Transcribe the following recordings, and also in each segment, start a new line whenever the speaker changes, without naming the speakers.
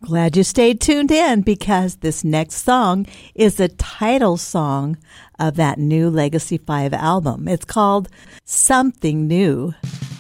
Glad you stayed tuned in because this next song is the title song of that new Legacy 5 album. It's called Something New.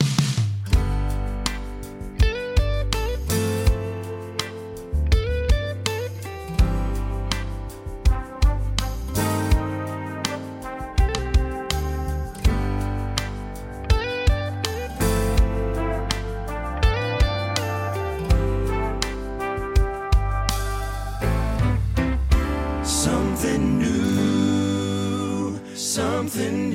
Something new, something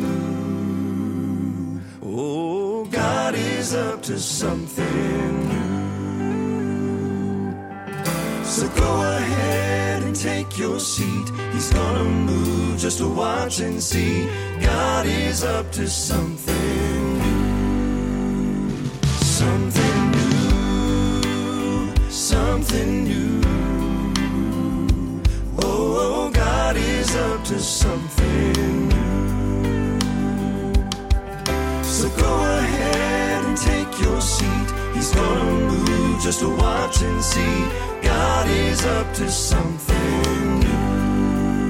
new. Oh, God is up to something new. So go ahead and take your seat. He's gonna move just to watch and see. God is up to something new. Something new, something new. Oh, God is up to something new. So go ahead and take your seat. He's gonna move just to watch and see. God is up to something new.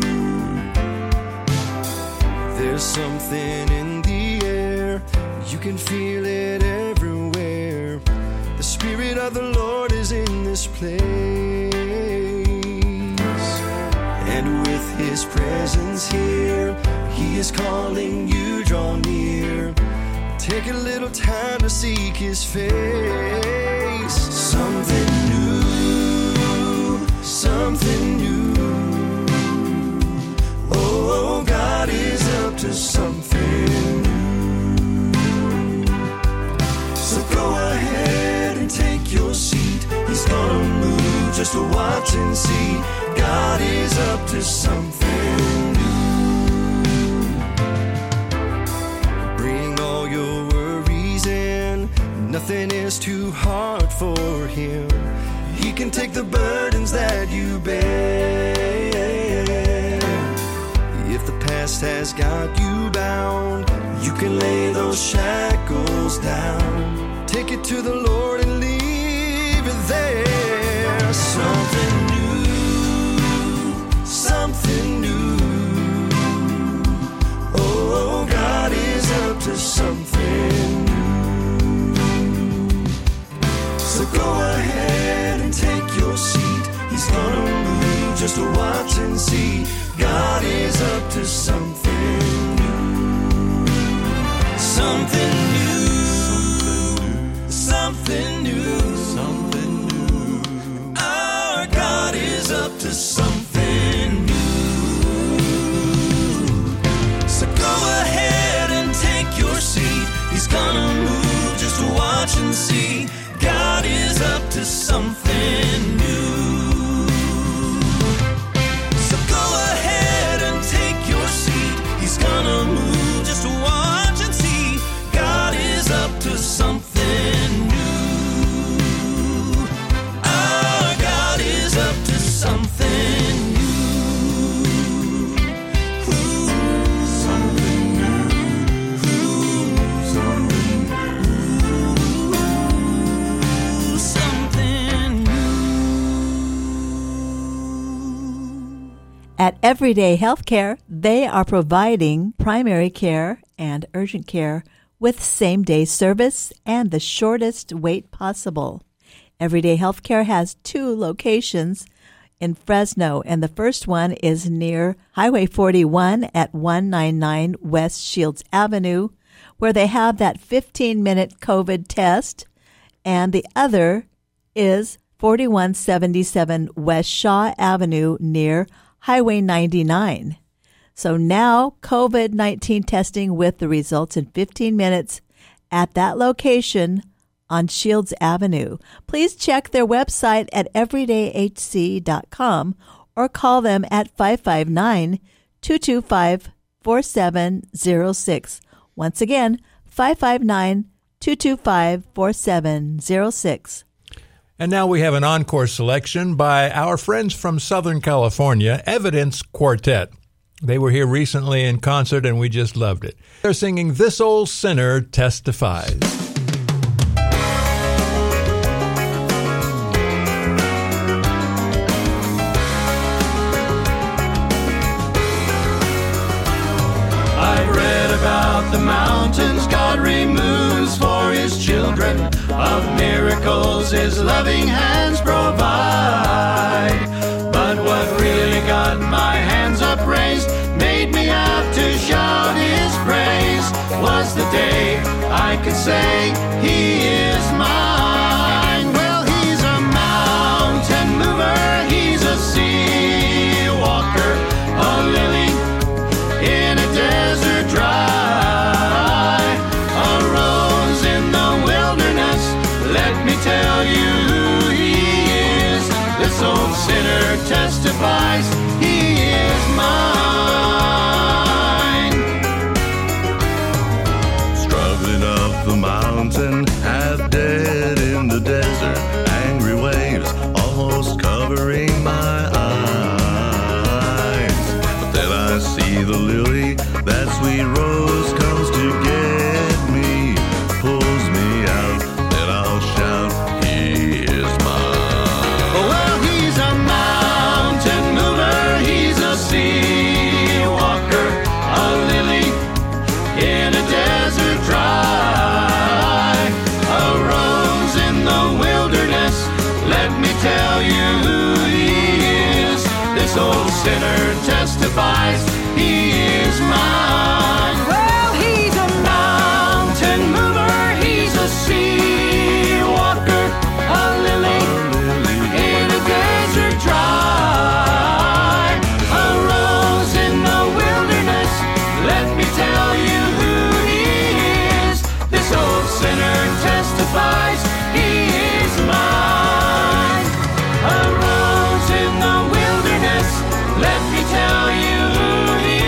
There's something in the air. You can feel it everywhere. The Spirit of the Lord is in this place. And with His presence here, He is calling you, draw near. Take a little time to seek His face. Something new, something new. Oh, God is up to something new. So go ahead and take your seat. He's gonna move just to watch and see. God is up to something new. Bring all your worries in. Nothing is too hard for Him. He can take the burdens that you bear. If the past has got you bound, you can lay those shackles down. Take it to the Lord and leave it there. Something new, something new. Oh, God is up to something new. So go ahead and take your seat. He's gonna move just to watch and see. God is up to something new. Something new, something new, something new. Our God is up to something new. So go ahead and take your seat. He's gonna move just to watch and see. God is up to something new. So go ahead and take your seat. He's gonna move just to watch and see. God is up to something new. Our God is up to something new. Ooh, something new. Ooh, something new. Something new.
At Everyday Healthcare, they are providing primary care and urgent care with same-day service and the shortest wait possible. Everyday Healthcare has 2 locations in Fresno, and the first one is near Highway 41 at 199 West Shields Avenue, where they have that 15-minute COVID test, and the other is 4177 West Shaw Avenue near Highway 99. So now COVID-19 testing with the results in 15 minutes at that location on Shields Avenue. Please check their website at everydayhc.com or call them at 559-225-4706. Once again, 559-225-4706.
And now we have an encore selection by our friends from Southern California, Evidence Quartet. They were here recently in concert, and we just loved it. They're singing This Old Sinner Testifies.
miracles His loving hands provide. But what really got my hands upraised, made me have to shout His praise, was the day I could say He is mine. Well, He's a mountain mover, He's a sea walker, a lily in a desert dry, a rose in the wilderness. Let me tell you who He is. This old sinner testifies He is mine.
Struggling up the mountain, half dead in the desert, angry waves almost covering my eyes. But then I see the lily, that sweet rose comes to get me, pulls me out, then I'll shout, He is mine.
Well, He's a mountain mover, He's a sea walker, a lily in a desert dry, a rose in the wilderness. Let me tell you who He is. This old sinner testifies He is mine. Well, He's a mountain mover, He's a sea walker, a lily in a desert dry, a rose in the wilderness. Let me tell you who He is. This old sinner testifies He is mine. A rose in the wilderness. Let me tell you who He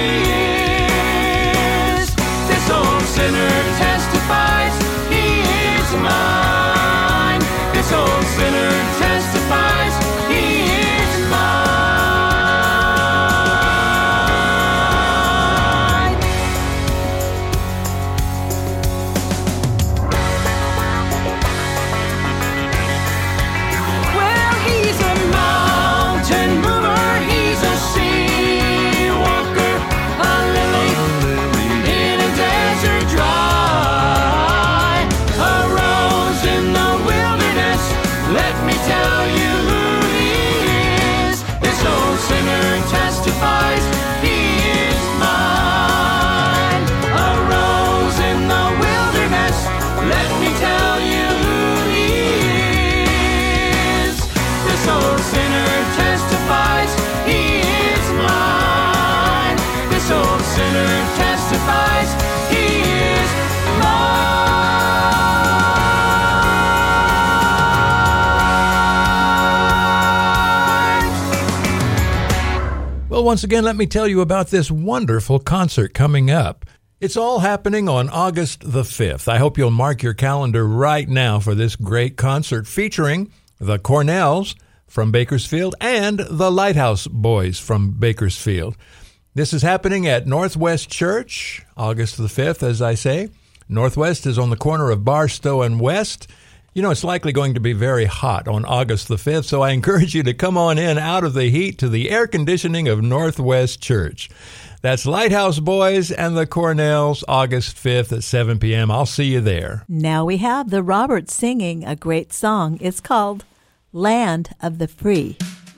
is. This old sinner testifies He is mine. This old sinner testifies He is mine. Well, He's a mountain mover, He's a sea walker, a lily in a desert dry, a rose in the wilderness. Let me tell you who He is. This old sinner testifies He is mine. A rose in the wilderness. Let me tell you who He is. This old sinner testifies He is mine. This old sinner testifies He is mine.
Well, once again, let me tell you about this wonderful concert coming up. It's all happening on August the 5th. I hope you'll mark your calendar right now for this great concert featuring the Cornells from Bakersfield and the Lighthouse Boys from Bakersfield. This is happening at Northwest Church, August the 5th, as I say. Northwest is on the corner of Barstow and West. You know, it's likely going to be very hot on August the 5th, so I encourage you to come on in out of the heat to the air conditioning of Northwest Church. That's Lighthouse Boys and the Cornells, August 5th at 7 p.m. I'll see you there.
Now we have the Roberts singing a great song. It's called Land of the Free.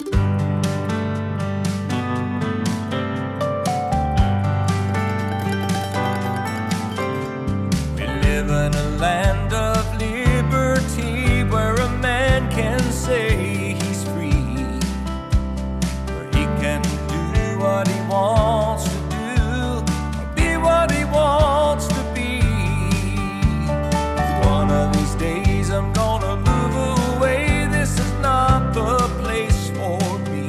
We live in a land of liberty where a man can say he's free, where he can do what he wants to do or be what he wants to be. One of these days I'm gonna move away. This is not the place for me.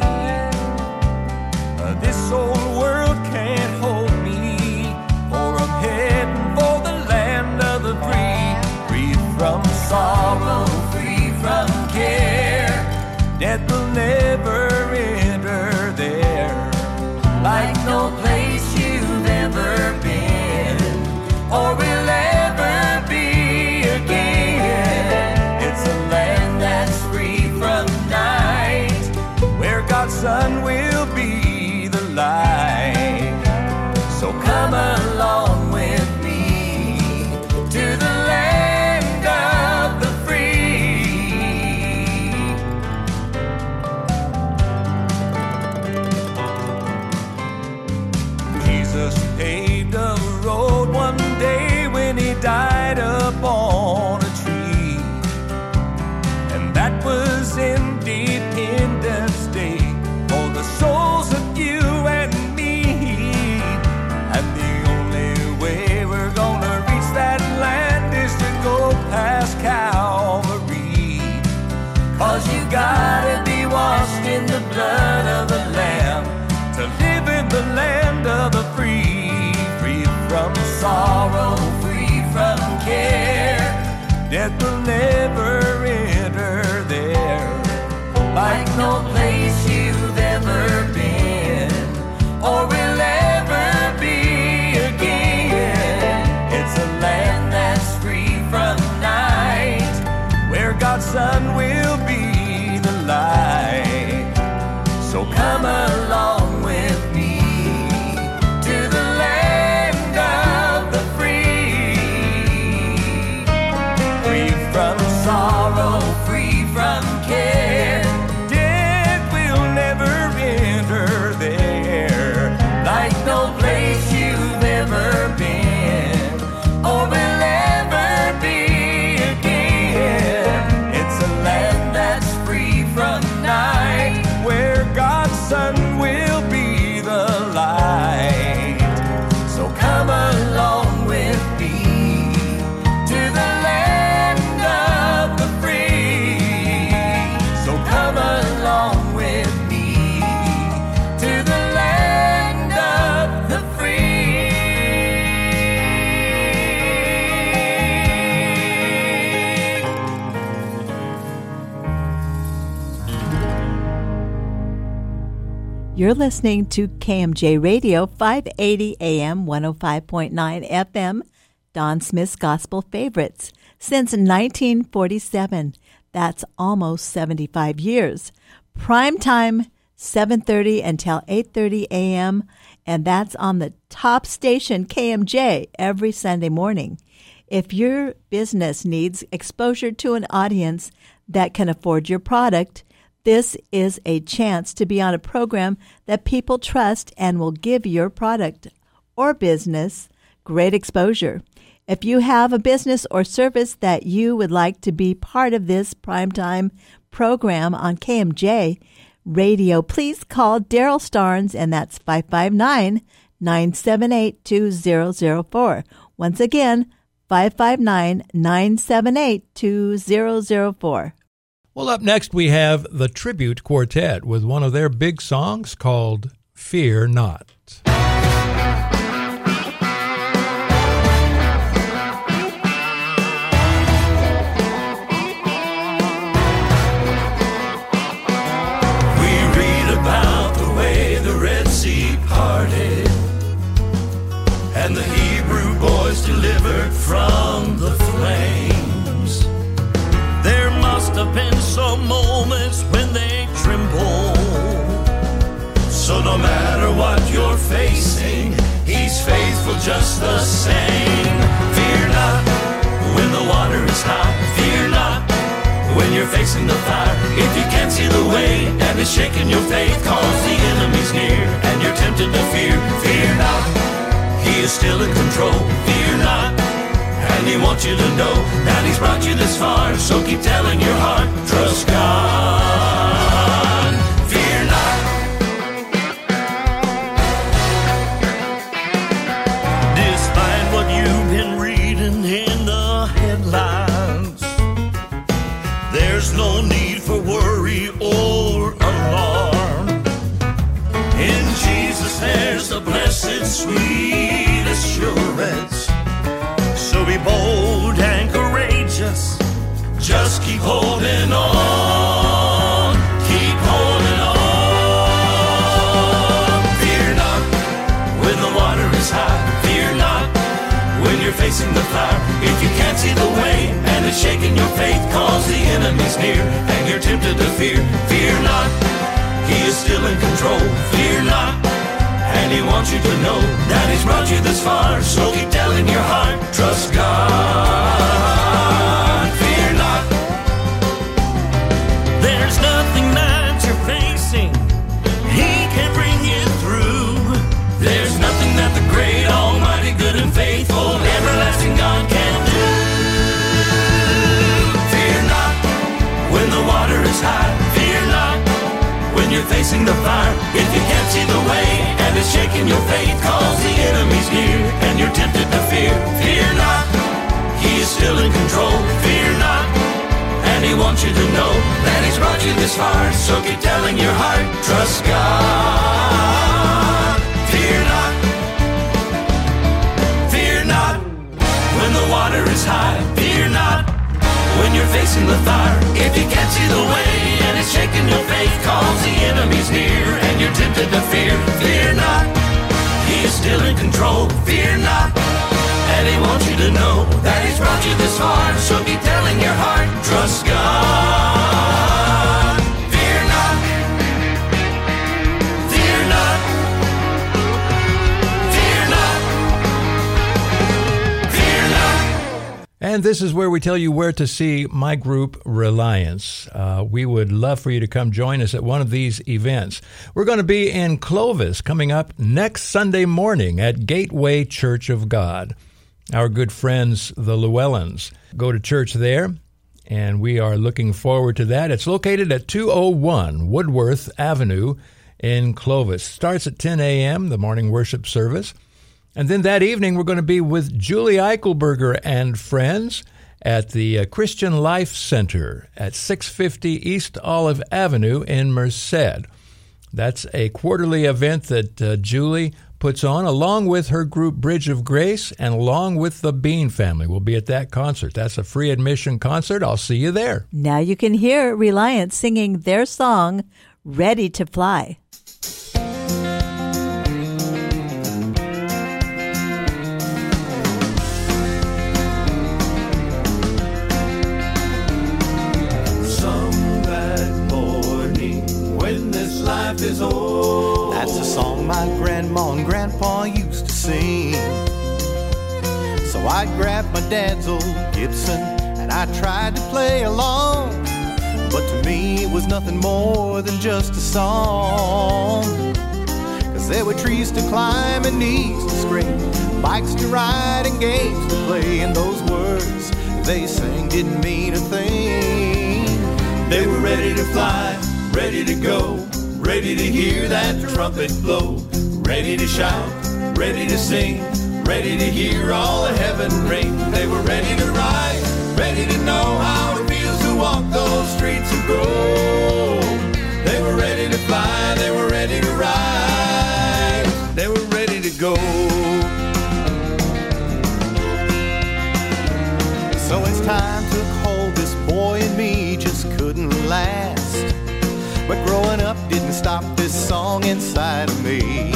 This old world can't hold me, for I'm heading for the land of the free. Free from sorrow, free from care. Death will never enter there. Like no place you've ever been or will ever be again. It's a land that's free from night, where God's Son will be the light. So come along with me to the land of the free. no place you've ever been or will ever be again. It's a land that's free from night, where God's Son will be the light. So come along with me to the land of the free, free from sorrow, free from care. Death will never enter there, like no place you've ever been or will ever be again. It's a land that's free from night, where God's Son will be the light. So come along with me to the land of the free. So come along with me to the land of the free.
You're listening to KMJ Radio, 580 AM, 105.9 FM, Don Smith's Gospel Favorites. Since 1947, that's almost 75 years. Prime time, 7:30 until 8:30 a.m., and that's on the top station, KMJ, every Sunday morning. If your business needs exposure to an audience that can afford your product, this is a chance to be on a program that people trust and will give your product or business great exposure. If you have a business or service that you would like to be part of this primetime program on KMJ Radio, please call Daryl Starnes, and that's 559-978-2004. Once again, 559-978-2004.
Well, up next we have the Tribute Quartet with one of their big songs called Fear Not.
We read about the way the Red Sea parted and the Hebrew boys delivered from the flames. There must have been some moments when they trembled. So no matter what you're facing, He's faithful just the same. Fear not when the water is high. Fear not when you're facing the fire. If you can't see the way and it's shaking your faith, cause the enemy's near and you're tempted to fear. Fear not, He is still in control. Fear not, and He wants you to know that He's brought you this far. So keep telling your heart, trust God. Fear not. Despite what you've been reading in the headlines, there's no need for worry or alarm. In Jesus there's a blessed, sweet assurance. So be bold and courageous. Just keep holding on. Keep holding on. Fear not when the water is high. Fear not when you're facing the fire. If you can't see the way and it's shaking your faith, cause the enemy's near and you're tempted to fear. Fear not, He is still in control. Fear not, and He wants you to know that He's brought you this far. So keep telling your heart, trust God. Fear not. There's nothing that you're facing He can bring you through. There's nothing that the great, almighty, good and faithful, everlasting God can do. Fear not when the water is high. Fear not when you're facing the fire. If you can't see the way and it's shaking your faith, cause the enemy's near and you're tempted to fear. Fear not, He is still in control. Fear not, and He wants you to know that He's brought you this far. So keep telling your heart, trust God. Fear not. Fear not when the water is high. Fear not when you're facing the fire. If you can't see the way and it's shaking your faith, cause the enemy's near and you're tempted to fear. Fear not, he is still in control. Fear not, and he wants you to know that he's brought you this far. So be telling your heart, trust God. Fear not, fear not, fear not, fear not.
And this is where we tell you where to see my group, Reliance. We would love for you to come join us at one of these events. We're going to be in Clovis coming up next Sunday morning at Gateway Church of God. Our good friends, the Llewellyns, go to church there, and we are looking forward to that. It's located at 201 Woodworth Avenue in Clovis. Starts at 10 a.m., the morning worship service. And then that evening, we're going to be with Julie Eichelberger and friends at the Christian Life Center at 650 East Olive Avenue in Merced. That's a quarterly event that Julie puts on along with her group Bridge of Grace and along with the Bean family. We'll be at that concert. That's a free admission concert. I'll see you there.
Now you can hear Reliance singing their song, Ready to Fly.
Life is old.
That's a song my grandma and grandpa used to sing. So I grabbed my dad's old Gibson and I tried to play along. But to me it was nothing more than just a song. 'Cause there were trees to climb and knees to scrape, bikes to ride and games to play. And those words they sang didn't mean a thing.
They were ready to fly, ready to go, ready to hear that trumpet blow, ready to shout, ready to sing, ready to hear all of heaven ring. They were ready to ride, ready to know how it feels to walk those streets of gold. They were ready to fly, they were ready to ride, they were ready to go.
So as time took hold, this boy in me just couldn't last. But growing up didn't stop this song inside of me.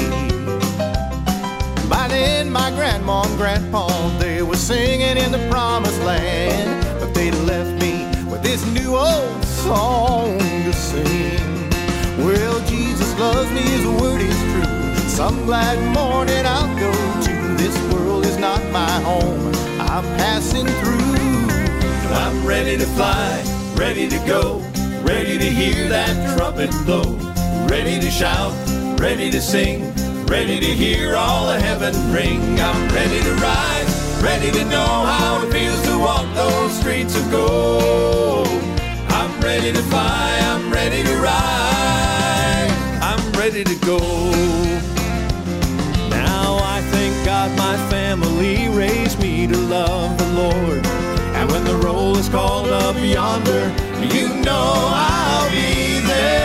By then my grandma and grandpa, they were singing in the promised land. But they left me with this new old song to sing. Well, Jesus loves me, his word is true. Some glad morning I'll go to. This world is not my home, I'm passing through.
I'm ready to fly, ready to go, ready to hear that trumpet blow, ready to shout, ready to sing, ready to hear all of heaven ring. I'm ready to ride, ready to know how it feels to walk those streets of gold. I'm ready to fly, I'm ready to ride, I'm ready to go.
Now I thank God my family raised me to love the Lord. And when the roll is called up yonder,
you know I'll be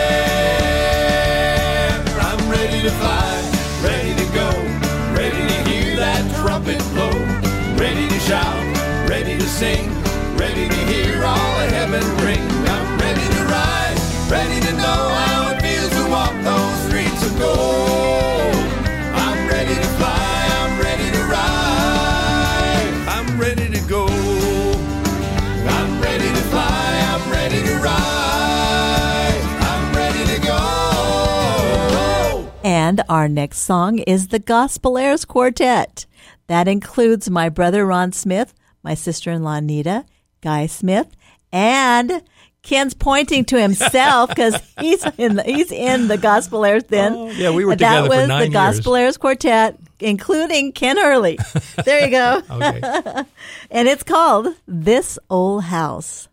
there. I'm ready to fly, ready to go, ready to hear that trumpet blow, ready to shout, ready to sing, ready to hear all of heaven ring. I'm ready to ride, ready to know how it feels to walk those streets of gold. I'm ready to fly, I'm ready to ride, I'm ready to go. I'm ready to fly, I'm ready to ride, I'm ready to go.
And our next song is the Gospelaires Quartet. That includes my brother Ron Smith, my sister-in-law Nita, Guy Smith, and Ken's pointing to himself because he's in the Gospelaires then.
Oh, yeah, we were together for 9 years.
That was the Gospelaires Quartet, including Ken Hurley. There you go.
Okay.
And it's called This Old House.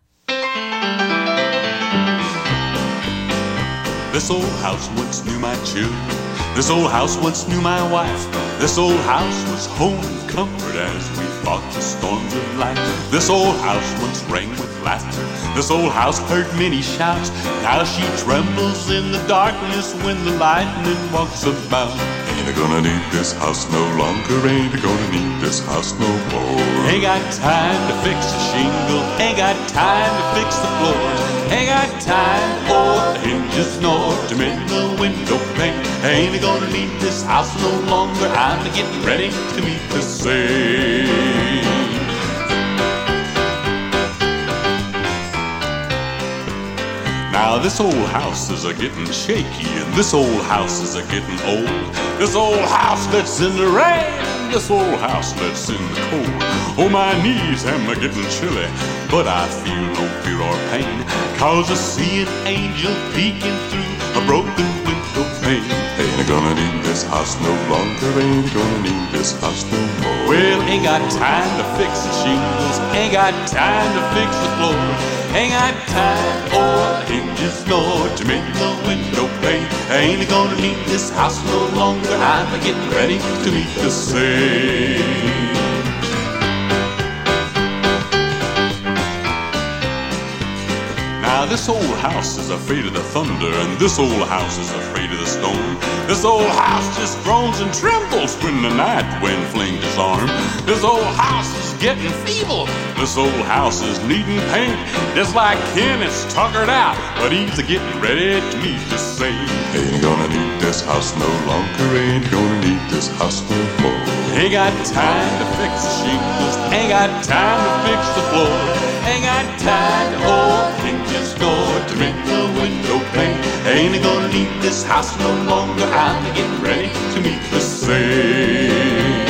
This old house once knew my children. This old house once knew my wife. This old house was home and comfort as we fought the storms of life. This old house once rang with laughter. This old house heard many shouts. Now she trembles in the darkness when the lightning walks about.
Ain't gonna need this house no longer. Ain't gonna need this house no more.
Ain't got time to fix the shingle. Ain't got time to fix the floors. Ain't got time for the hinges nor to mend the window pane. Ain't gonna need this house no longer. I'm getting ready to meet the saints. Now this old house is a-getting shaky, and this old house is a-getting old. This old house that's in the rain, this old house that's in the cold. Oh, my knees am a-getting chilly, but I feel no fear or pain, 'cause I see an angel peeking through a broken window pane.
Ain't gonna need this house no longer. Ain't gonna need this house no more.
Well, ain't got time to fix the shingles. Ain't got time to fix the floor. Ain't got time for the hinges nor to mend the window pane. Ain't gonna need this house no longer. I'm getting ready to meet the saints. Now this old house is afraid of the thunder, and this old house is afraid of the storm. This old house just groans and trembles when the night wind flings his arm. This old house is getting feeble. This old house is needing paint. Just like Ken, it's tuckered out, but he's getting ready to meet the saint.
Ain't gonna need this house no longer. Ain't gonna need this house no more.
Ain't got time to fix the shingles. Ain't got time to fix the floor. Ain't got time to hold hinges nor to mend the window pane. Ain't gonna need this house no longer. I'm getting ready to meet the saints.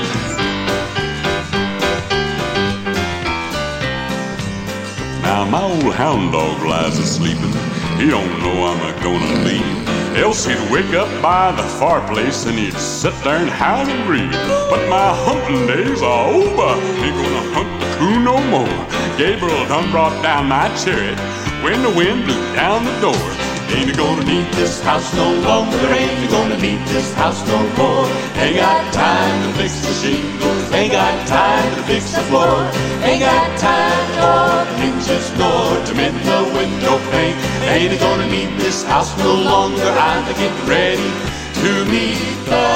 Now my old hound dog lies a-sleeping. He don't know I'm a-gonna leave. Else he'd wake up by the fireplace and he'd sit there and howl and breathe. But my hunting days are over. Ain't gonna hunt the coon no more. Gabriel done brought down my chariot when the wind blew down the door. Ain't gonna need this house no longer. Ain't gonna need this house no more. Ain't got time to fix the shingles. Ain't got time to fix the floor. Ain't got time for the hinges nor to mend the window pane. Ain't gonna need this house no longer. I'm getting ready to meet the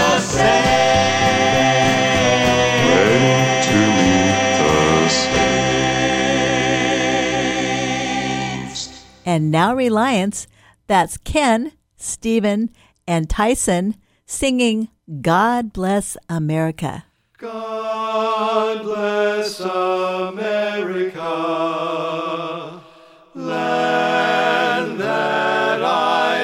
saints.
Ready to meet the saints.
And now Reliance, that's Ken, Stephen, and Tyson singing God Bless America.
God bless America, land that I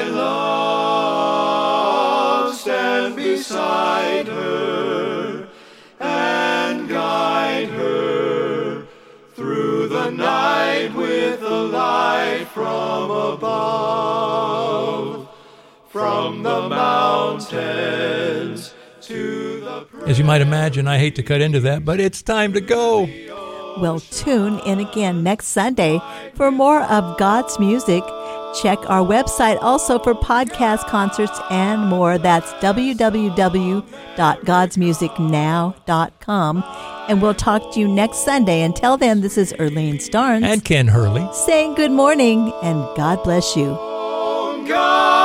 love. Stand beside her and guide her through the night with the light from above, from the mountains to the...
As you might imagine, I hate to cut into that, but it's time to go.
Well, tune in again next Sunday for more of God's music. Check our website also for podcast concerts and more. That's www.godsmusicnow.com. And we'll talk to you next Sunday. Until then, this is Erlene Starnes
And Ken Hurley
saying good morning and God bless you.
God